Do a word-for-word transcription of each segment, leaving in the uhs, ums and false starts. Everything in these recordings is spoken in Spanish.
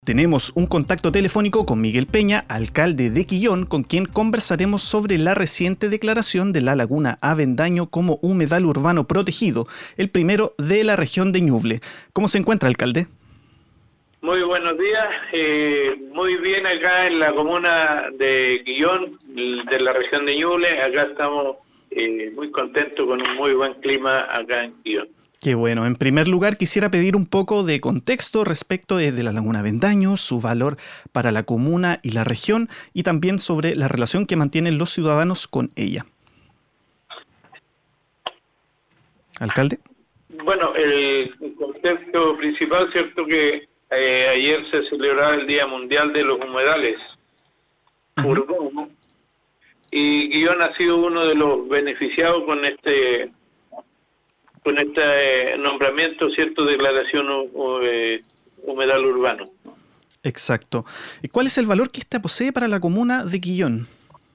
Tenemos un contacto telefónico con Miguel Peña, alcalde de Quillón, con quien conversaremos sobre la reciente declaración de la laguna Avendaño como humedal urbano protegido, el primero de la región de Ñuble. ¿Cómo se encuentra, alcalde? Muy buenos días, eh, muy bien acá en la comuna de Quillón, de la región de Ñuble. Acá estamos eh, muy contentos con un muy buen clima acá en Quillón. Qué bueno. En primer lugar, quisiera pedir un poco de contexto respecto de, de la laguna Avendaño, su valor para la comuna y la región, y también sobre la relación que mantienen los ciudadanos con ella. ¿Alcalde? Bueno, el contexto principal, cierto que eh, ayer se celebraba el Día Mundial de los Humedales uh-huh. urbanos, y Quillón ha sido uno de los beneficiados con este con este eh, nombramiento, cierto, declaración eh, humedal urbano. Exacto. ¿Y cuál es el valor que esta posee para la comuna de Quillón?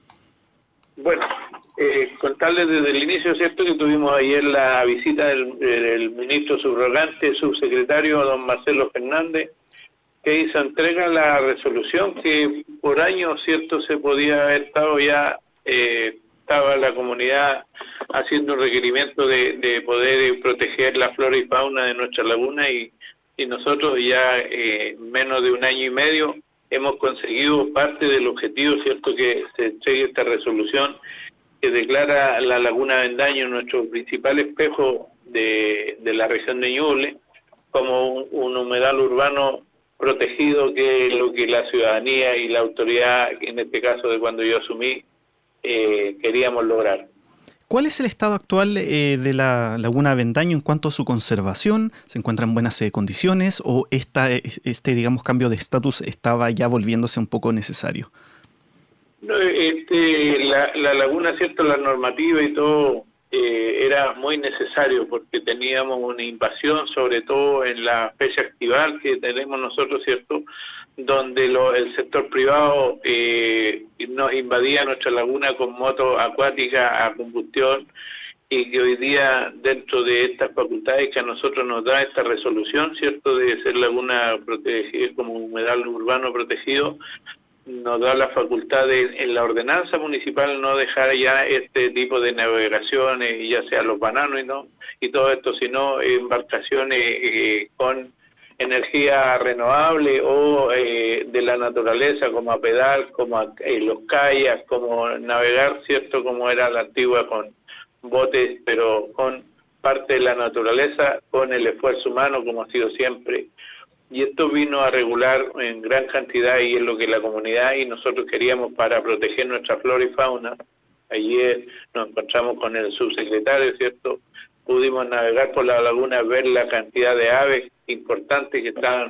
Bueno, eh, contarles desde el inicio, cierto, que tuvimos ayer la visita del, del ministro subrogante, subsecretario don Marcelo Fernández, que hizo entrega la resolución que por años, cierto, se podía haber estado ya, eh, estaba la comunidad haciendo un requerimiento de, de poder proteger la flora y fauna de nuestra laguna, y, y nosotros ya eh, menos de un año y medio hemos conseguido parte del objetivo, cierto, que se entregue esta resolución que declara la laguna Avendaño, nuestro principal espejo de, de la región de Ñuble, como un, un humedal urbano protegido, que es lo que la ciudadanía y la autoridad, en este caso de cuando yo asumí, eh, queríamos lograr. ¿Cuál es el estado actual eh, de la laguna Avendaño en cuanto a su conservación? ¿Se encuentra en buenas eh, condiciones o esta, este, digamos, cambio de estatus estaba ya volviéndose un poco necesario? No, este, la, la laguna, cierto, la normativa y todo eh, era muy necesario, porque teníamos una invasión, sobre todo en la fecha estival que tenemos nosotros, cierto, donde lo, el sector privado eh, nos invadía nuestra laguna con motos acuáticas a combustión, y que hoy día, dentro de estas facultades que a nosotros nos da esta resolución, cierto, de ser laguna protegida como humedal urbano protegido, nos da la facultad de, en la ordenanza municipal, no dejar ya este tipo de navegaciones, ya sea los bananos y no y todo esto, sino embarcaciones eh, con energía renovable o eh, de la naturaleza, como a pedal, como a, eh, los kayaks, como navegar, cierto, como era la antigua, con botes, pero con parte de la naturaleza, con el esfuerzo humano, como ha sido siempre. Y esto vino a regular en gran cantidad, y es lo que la comunidad y nosotros queríamos para proteger nuestra flora y fauna. Ayer nos encontramos con el subsecretario, ¿cierto? Pudimos navegar por la laguna, ver la cantidad de aves importantes que estaban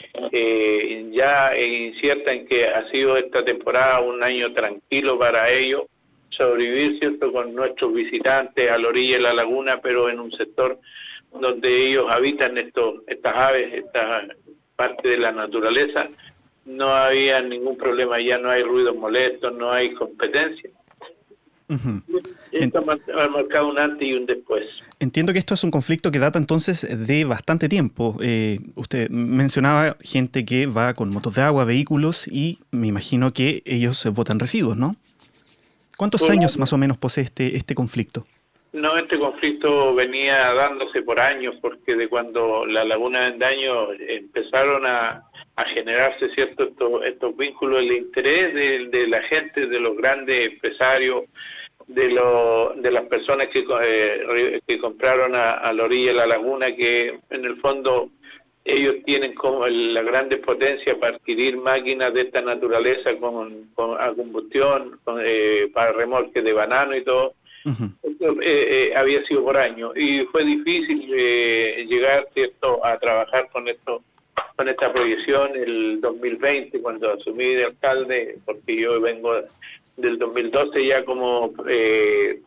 eh, ya inciertas, en que ha sido esta temporada un año tranquilo para ellos, sobrevivir, ¿cierto?, con nuestros visitantes a la orilla de la laguna, pero en un sector donde ellos habitan estos, estas aves, esta parte de la naturaleza. No había ningún problema, ya no hay ruidos molestos, no hay competencia. Uh-huh. Esto Ent- ha marcado un antes y un después. Entiendo que esto es un conflicto que data entonces de bastante tiempo. Eh, usted mencionaba gente que va con motos de agua, vehículos, y me imagino que ellos botan residuos, ¿no? ¿Cuántos Por años años. más o menos posee este, este conflicto? No, este conflicto venía dándose por años, porque de cuando la laguna de Avendaño empezaron a, a generarse, cierto, estos, estos vínculos, el interés de, de la gente, de los grandes empresarios, de lo, de las personas que, eh, que compraron a, a la orilla de la laguna, que en el fondo ellos tienen como la grande potencia para adquirir máquinas de esta naturaleza con, con a combustión, con, eh, para remolque de banano y todo. Uh-huh. Esto eh, eh, había sido por años, y fue difícil eh, llegar, cierto, a trabajar con esto, con esta proyección el dos mil veinte, cuando asumí de alcalde, porque yo vengo del dos mil doce ya como eh,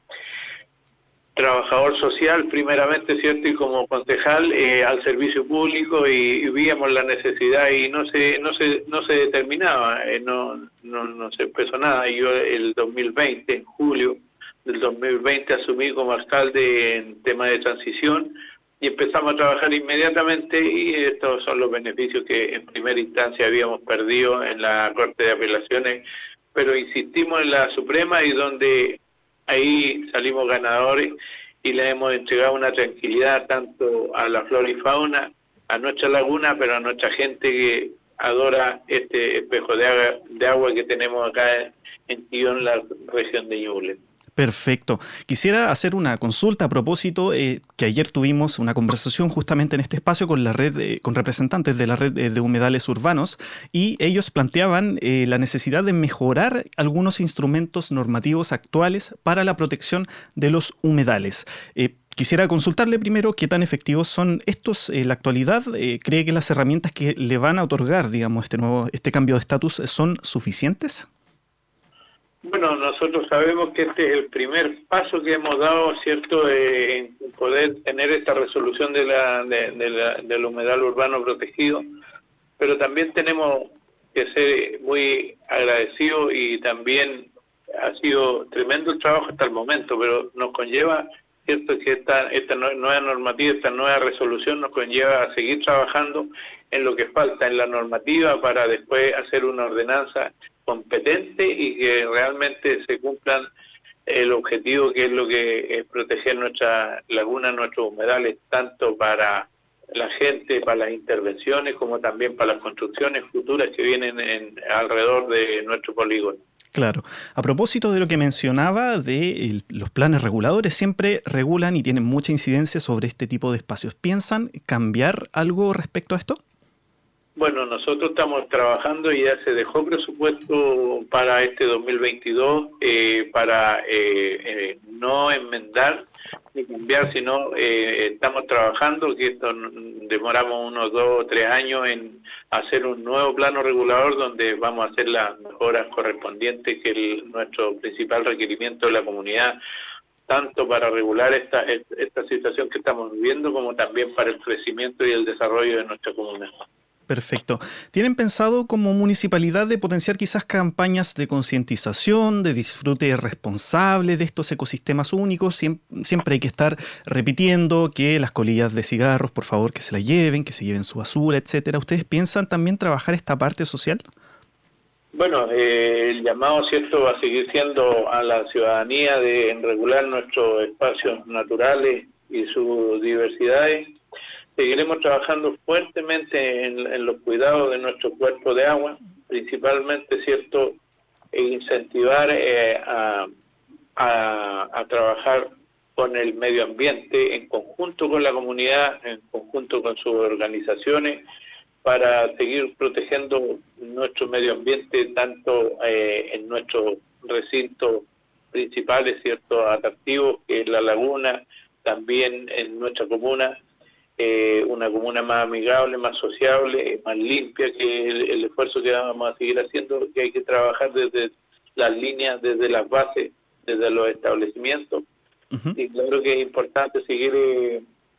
trabajador social primeramente, cierto, y como concejal eh, al servicio público, y, y víamos la necesidad, y no se no se no se determinaba, eh, no, no no se empezó nada. Y yo el dos mil veinte, en julio del dos mil veinte, asumí como alcalde en tema de transición, y empezamos a trabajar inmediatamente, y estos son los beneficios que en primera instancia habíamos perdido en la Corte de Apelaciones, pero insistimos en la Suprema, y donde ahí salimos ganadores y le hemos entregado una tranquilidad tanto a la flora y fauna, a nuestra laguna, pero a nuestra gente que adora este espejo de agua, de agua que tenemos acá en Quillón, la región de Ñuble. Perfecto. Quisiera hacer una consulta a propósito, eh, que ayer tuvimos una conversación justamente en este espacio con la red, eh, con representantes de la red eh, de humedales urbanos, y ellos planteaban eh, la necesidad de mejorar algunos instrumentos normativos actuales para la protección de los humedales. Eh, Quisiera consultarle primero qué tan efectivos son estos en la actualidad. Eh, ¿Cree que las herramientas que le van a otorgar, digamos, este nuevo, este cambio de estatus son suficientes? Bueno, nosotros sabemos que este es el primer paso que hemos dado, ¿cierto?, eh, en poder tener esta resolución de la, de, de la, del humedal urbano protegido, pero también tenemos que ser muy agradecidos, y también ha sido tremendo el trabajo hasta el momento, pero nos conlleva, ¿cierto?, que esta, esta nueva normativa, esta nueva resolución nos conlleva a seguir trabajando en lo que falta en la normativa para después hacer una ordenanza competente y que realmente se cumplan el objetivo, que es lo que es proteger nuestra laguna, nuestros humedales, tanto para la gente, para las intervenciones, como también para las construcciones futuras que vienen en, alrededor de nuestro polígono. Claro. A propósito de lo que mencionaba de el, los planes reguladores, siempre regulan y tienen mucha incidencia sobre este tipo de espacios. ¿Piensan cambiar algo respecto a esto? Bueno, nosotros estamos trabajando y ya se dejó presupuesto para este dos mil veintidós eh, para eh, eh, no enmendar ni cambiar, sino eh, estamos trabajando, que esto demoramos unos dos o tres años en hacer un nuevo plano regulador donde vamos a hacer las mejoras correspondientes, que es nuestro principal requerimiento de la comunidad, tanto para regular esta, esta situación que estamos viviendo, como también para el crecimiento y el desarrollo de nuestra comunidad. Perfecto. ¿Tienen pensado como municipalidad de potenciar quizás campañas de concientización, de disfrute responsable de estos ecosistemas únicos? Siempre, siempre hay que estar repitiendo que las colillas de cigarros, por favor, que se las lleven, que se lleven su basura, etcétera. ¿Ustedes piensan también trabajar esta parte social? Bueno, eh, el llamado, ¿cierto?, va a seguir siendo a la ciudadanía de en regular nuestros espacios naturales y sus diversidades. Seguiremos trabajando fuertemente en, en los cuidados de nuestro cuerpo de agua, principalmente, ¿cierto?, e incentivar eh, a, a, a trabajar con el medio ambiente en conjunto con la comunidad, en conjunto con sus organizaciones, para seguir protegiendo nuestro medio ambiente, tanto eh, en nuestros recintos principales, ¿cierto?, atractivos, que es la laguna, también en nuestra comuna, eh, una comuna más amigable, más sociable, más limpia, que es el, el esfuerzo que vamos a seguir haciendo, que hay que trabajar desde las líneas, desde las bases, desde los establecimientos. Uh-huh. Y claro que es importante seguir eh,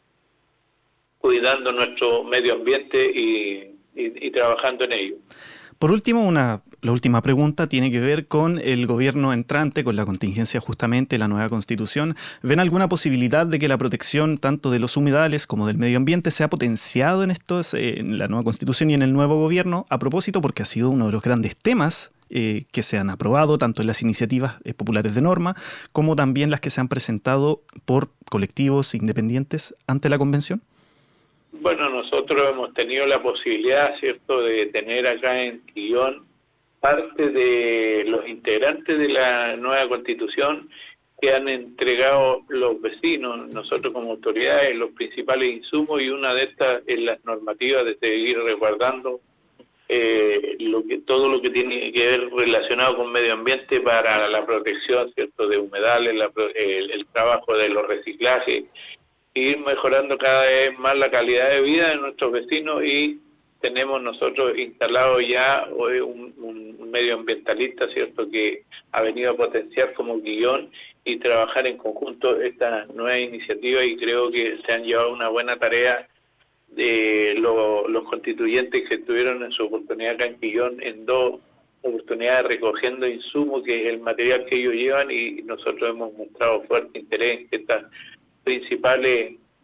cuidando nuestro medio ambiente y, y, y trabajando en ello. Por último, una, la última pregunta tiene que ver con el gobierno entrante, con la contingencia justamente, la nueva constitución. ¿Ven alguna posibilidad de que la protección tanto de los humedales como del medio ambiente sea potenciado en, estos, eh, en la nueva constitución y en el nuevo gobierno? A propósito, porque ha sido uno de los grandes temas eh, que se han aprobado, tanto en las iniciativas eh, populares de norma, como también las que se han presentado por colectivos independientes ante la convención. Bueno, nosotros hemos tenido la posibilidad, ¿cierto?, de tener acá en Quillón parte de los integrantes de la nueva Constitución que han entregado los vecinos, nosotros como autoridades, los principales insumos, y una de estas es las normativas de seguir resguardando eh, lo que todo lo que tiene que ver relacionado con medio ambiente para la protección, ¿cierto?, de humedales, la, el, el trabajo de los reciclajes, ir mejorando cada vez más la calidad de vida de nuestros vecinos, y tenemos nosotros instalado ya hoy un, un medioambientalista, ¿cierto?, que ha venido a potenciar como Quillón y trabajar en conjunto esta nueva iniciativa, y creo que se han llevado una buena tarea de lo, los constituyentes que estuvieron en su oportunidad acá en Quillón, en dos oportunidades recogiendo insumos, que es el material que ellos llevan, y nosotros hemos mostrado fuerte interés en que estas principales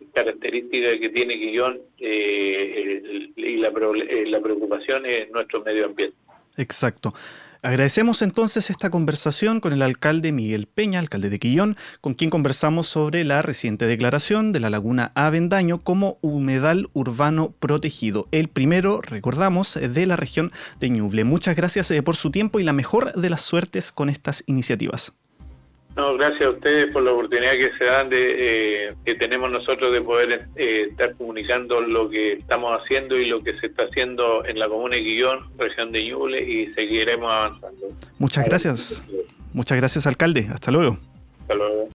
característica que tiene Quillón eh, y la, la preocupación es nuestro medio ambiente. Exacto. Agradecemos entonces esta conversación con el alcalde Miguel Peña, alcalde de Quillón, con quien conversamos sobre la reciente declaración de la laguna Avendaño como humedal urbano protegido. El primero, recordamos, de la región de Ñuble. Muchas gracias por su tiempo y la mejor de las suertes con estas iniciativas. No, gracias a ustedes por la oportunidad que se dan de eh, que tenemos nosotros de poder eh, estar comunicando lo que estamos haciendo y lo que se está haciendo en la comuna de Quillón, región de Ñuble, y seguiremos avanzando. Muchas gracias. Muchas gracias, alcalde. Hasta luego. Hasta luego.